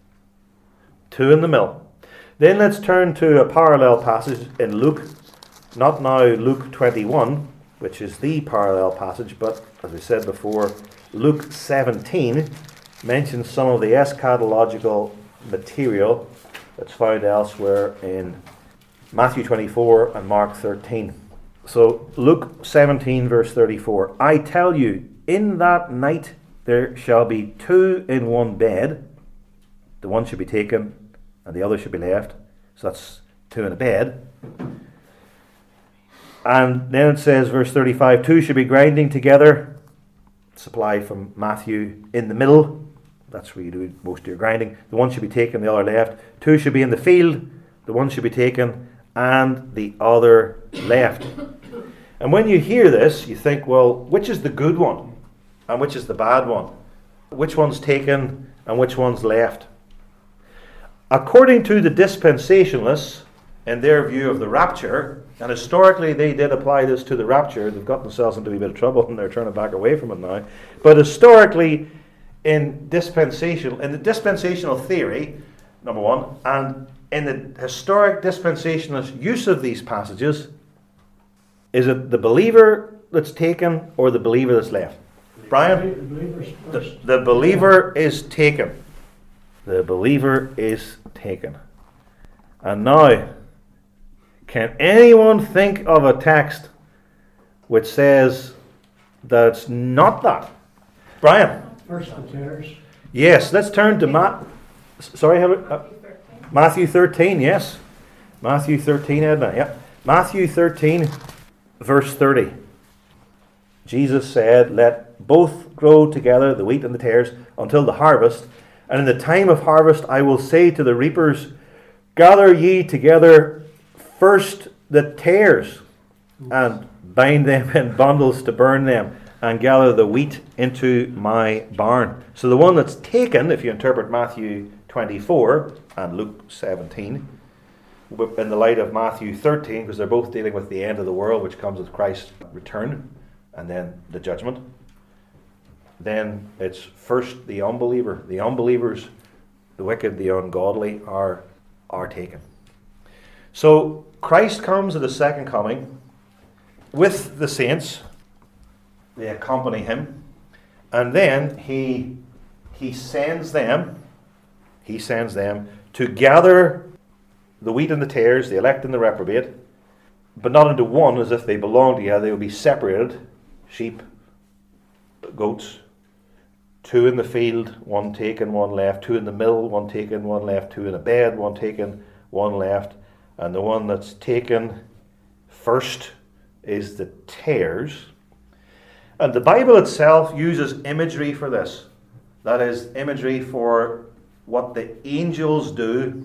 two in the middle. Then let's turn to a parallel passage in Luke, not now Luke twenty-one, which is the parallel passage, but as we said before, Luke seventeen mentions some of the eschatological material that's found elsewhere in Matthew twenty-four and Mark thirteen. So Luke seventeen verse thirty-four, I tell you, in that night there shall be two in one bed, the one should be taken and the other should be left. So that's two in a bed. And then it says, verse thirty-five, two should be grinding together, supply from Matthew, in the middle, that's where you do most of your grinding. The one should be taken, the other left. Two should be in the field, the one should be taken and the other left. And when you hear this, you think, well, which is the good one and which is the bad one? Which one's taken and which one's left? According to the dispensationalists, in their view of the rapture, and historically they did apply this to the rapture, they've got themselves into a bit of trouble and they're trying to back away from it now, but historically in dispensational, in the dispensational theory, number one, and in the historic dispensationalist use of these passages, is it the believer that's taken or the believer that's left? Brian? The, the believer is taken. The believer is taken. And now, can anyone think of a text which says that it's not that? Brian? First the tares. Yes, let's turn to Ma- Sorry, have it, uh, Matthew thirteen, yes. Matthew thirteen, Edna, yeah. Matthew thirteen, verse thirty. Jesus said, let both grow together, the wheat and the tares, until the harvest. And in the time of harvest I will say to the reapers, gather ye together first the tares, and bind them in bundles to burn them, and gather the wheat into my barn. So the one that's taken, if you interpret Matthew twenty-four and Luke seventeen, in the light of Matthew thirteen, because they're both dealing with the end of the world, which comes with Christ's return, and then the judgment. Then it's first the unbeliever. The unbelievers, the wicked, the ungodly are, are taken. So Christ comes at the second coming with the saints. They accompany him. And then he, he sends them, he sends them to gather the wheat and the tares, the elect and the reprobate, but not into one as if they belong together. They will be separated. Sheep, goats, two in the field, one taken, one left, two in the mill, one taken, one left, two in a bed, one taken, one left, and the one that's taken first is the tares. And the Bible itself uses imagery for this. That is, imagery for what the angels do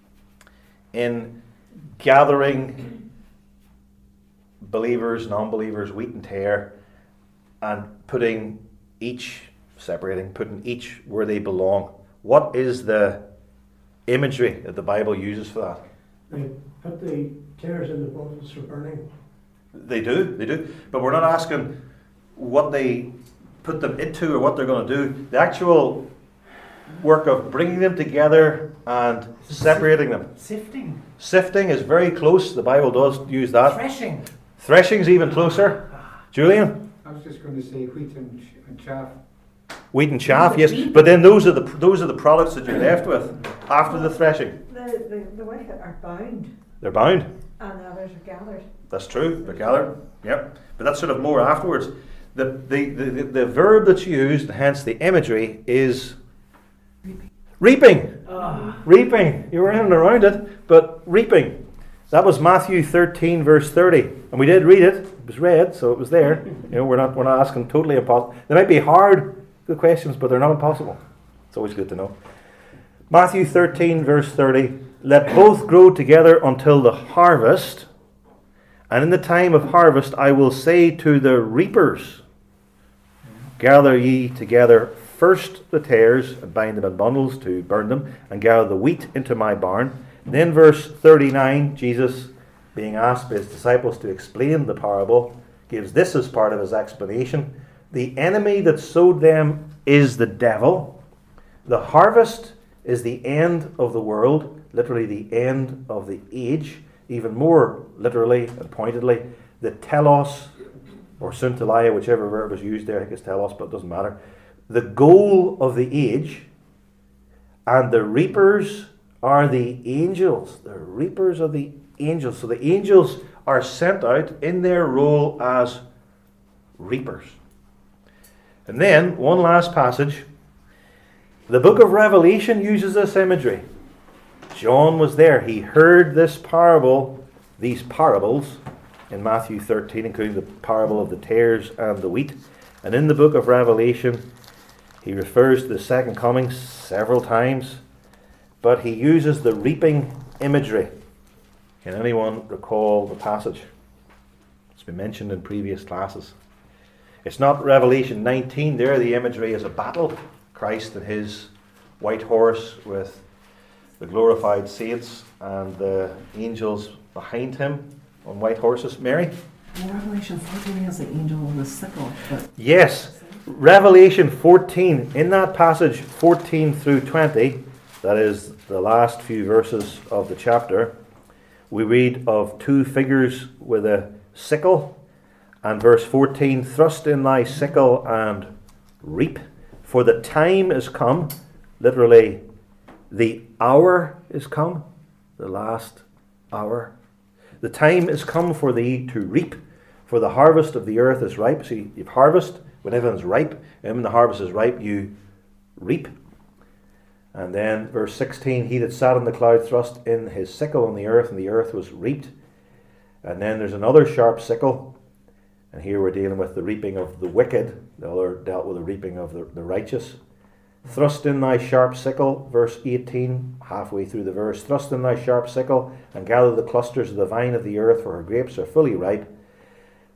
in gathering believers, non-believers, wheat and tare, and putting each, separating, putting each where they belong. What is the imagery that the Bible uses for that? They put the tares in the bundles for burning. They do, they do. But we're not asking what they put them into or what they're going to do. The actual work of bringing them together and separating them. Sifting. Sifting is very close. The Bible does use that. Threshing. Threshing's even closer. Julian? I was just going to say wheat and, and chaff. Wheat and chaff, yes. But then those are the those are the products that you're left with after the threshing. The, the, the wicked are bound, They're bound. and the others are gathered. That's true. They're gathered. Yep. But that's sort of more afterwards. The the, the, the, the verb that's used, hence the imagery, is reaping. Reaping. Ah. Reaping. You were in and around it, but reaping. That was Matthew thirteen, verse thirty. And we did read it. It was read, so it was there. You know, we're not we're not asking totally impossible. They might be hard, the questions, but they're not impossible. It's always good to know. Matthew thirteen, verse thirty. Let both grow together until the harvest. And in the time of harvest I will say to the reapers, gather ye together first the tares, and bind them in bundles to burn them, and gather the wheat into my barn. Then verse thirty-nine, Jesus, being asked by his disciples to explain the parable, gives this as part of his explanation. The enemy that sowed them is the devil. The harvest is the end of the world, literally the end of the age. Even more literally and pointedly, the telos, or syntelia, whichever verb is used there, I think it's telos, but it doesn't matter. The goal of the age, and the reapers are the angels. The reapers are the angels. So the angels are sent out in their role as reapers. And then, one last passage. The book of Revelation uses this imagery. John was there. He heard this parable, these parables, in Matthew thirteen, including the parable of the tares and the wheat. And in the book of Revelation, he refers to the second coming several times, but he uses the reaping imagery. Can anyone recall the passage? It's been mentioned in previous classes. It's not Revelation nineteen. There the imagery is a battle. Christ and his white horse with the glorified saints and the angels behind him on white horses. Mary? In Revelation fourteen has the angel with the sickle. But Yes. Revelation fourteen. In that passage, fourteen through twenty, that is the last few verses of the chapter, we read of two figures with a sickle. And verse fourteen, thrust in thy sickle and reap, for the time is come, literally the hour is come, the last hour. The time is come for thee to reap, for the harvest of the earth is ripe. See, you've harvest when everything's ripe, and when the harvest is ripe, you reap. And then verse sixteen, he that sat on the cloud thrust in his sickle on the earth, and the earth was reaped. And then there's another sharp sickle, and here we're dealing with the reaping of the wicked. The other dealt with the reaping of the, the righteous. Thrust in thy sharp sickle, verse eighteen, halfway through the verse. Thrust in thy sharp sickle, and gather the clusters of the vine of the earth, for her grapes are fully ripe.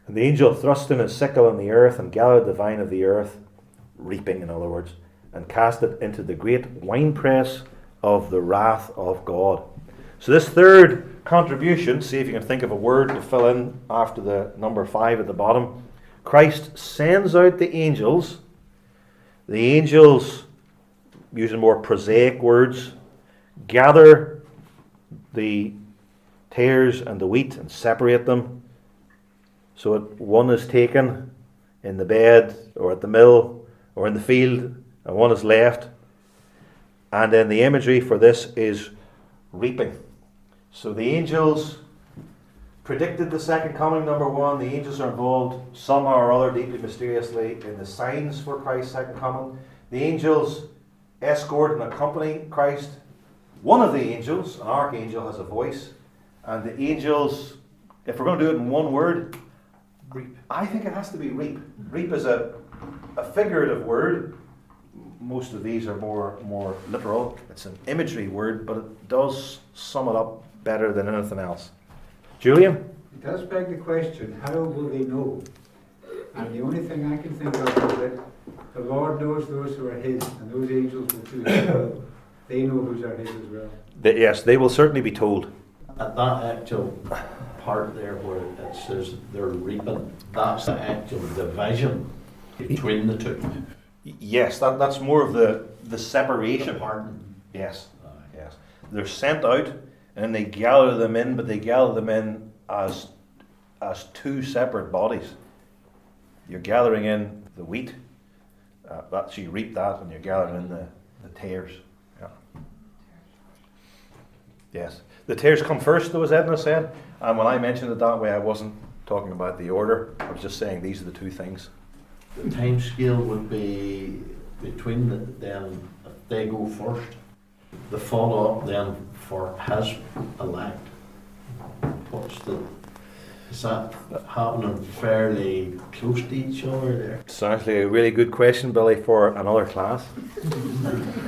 And the angel thrust in his sickle in the earth and gathered the vine of the earth, reaping in other words, and cast it into the great winepress of the wrath of God. So this third contribution, see if you can think of a word to fill in after the number five at the bottom. Christ sends out the angels. The angels, using more prosaic words, gather the tares and the wheat and separate them. So it, one is taken in the bed or at the mill or in the field, and one is left. And then the imagery for this is reaping. So the angels predicted the second coming, number one. The angels are involved somehow or other, deeply mysteriously, in the signs for Christ's second coming. The angels escort and accompany Christ. One of the angels, an archangel, has a voice. And the angels, if we're going to do it in one word, reap. I think it has to be reap. Reap is a, a figurative word. Most of these are more, more literal. It's an imagery word, but it does sum it up better than anything else. Julian? It does beg the question, how will they know? And the only thing I can think of is that the Lord knows those who are His, and those angels will too. So they know whose are His as well. The, yes, they will certainly be told. At that actual part there where it says they're reaping, that's the actual division between the two. Yes, that, that's more of the, the separation. Pardon. Yes, yes. They're sent out and they gather them in, but they gather them in as as two separate bodies. You're gathering in the wheat, uh, that's you reap that, and you're gathering in the, the tares. Yeah. Yes. The tares come first, though, as Edna said, and when I mentioned it that way, I wasn't talking about the order. I was just saying these are the two things. The time scale would be between the, them, if they go first, the follow up then for his elect. What's the, is that happening fairly close to each other there? It's actually a really good question, Billy, for another class.